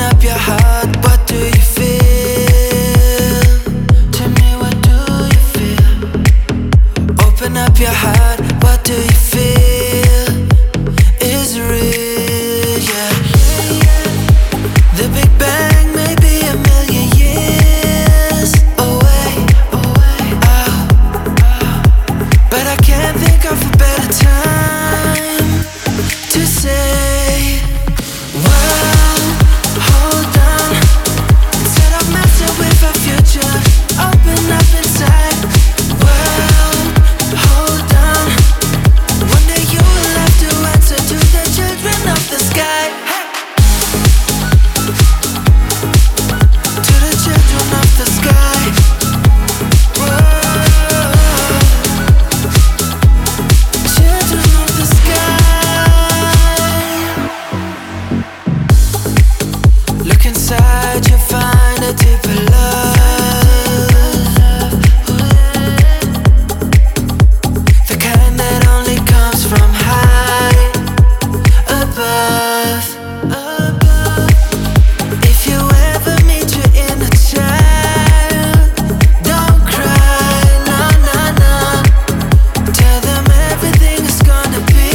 up your heart, what do you feel? Tell me, what do you feel? Open up your heart, what do you feel? Is real, yeah. The Big Bang may be a million years away, oh, but I can't think of a better time to say, well, hold on, instead of messing with our future, open up inside. Well, hold on, one day you will have to answer to the children of the sky. To the children of the sky. Whoa. Children of the sky. Look inside, you'll find a deeper love, the kind that only comes from high above. If you ever meet your inner child, don't cry, no, no, no. Tell them everything is gonna be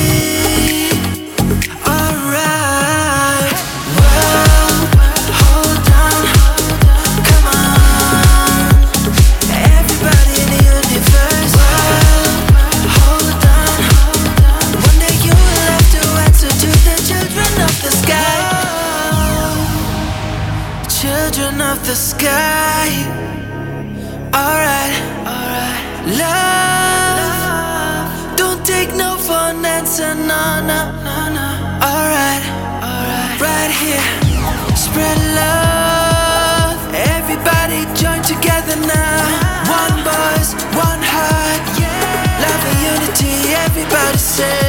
alright. Well, hold on, come on, everybody in the universe. Well, hold on, one day you will have to answer to the children of the sky. Children of the sky. Alright, love, don't take no for an answer, no, no, no, no. Alright, right here, spread love, everybody join together now. One voice, one heart, love and unity, everybody say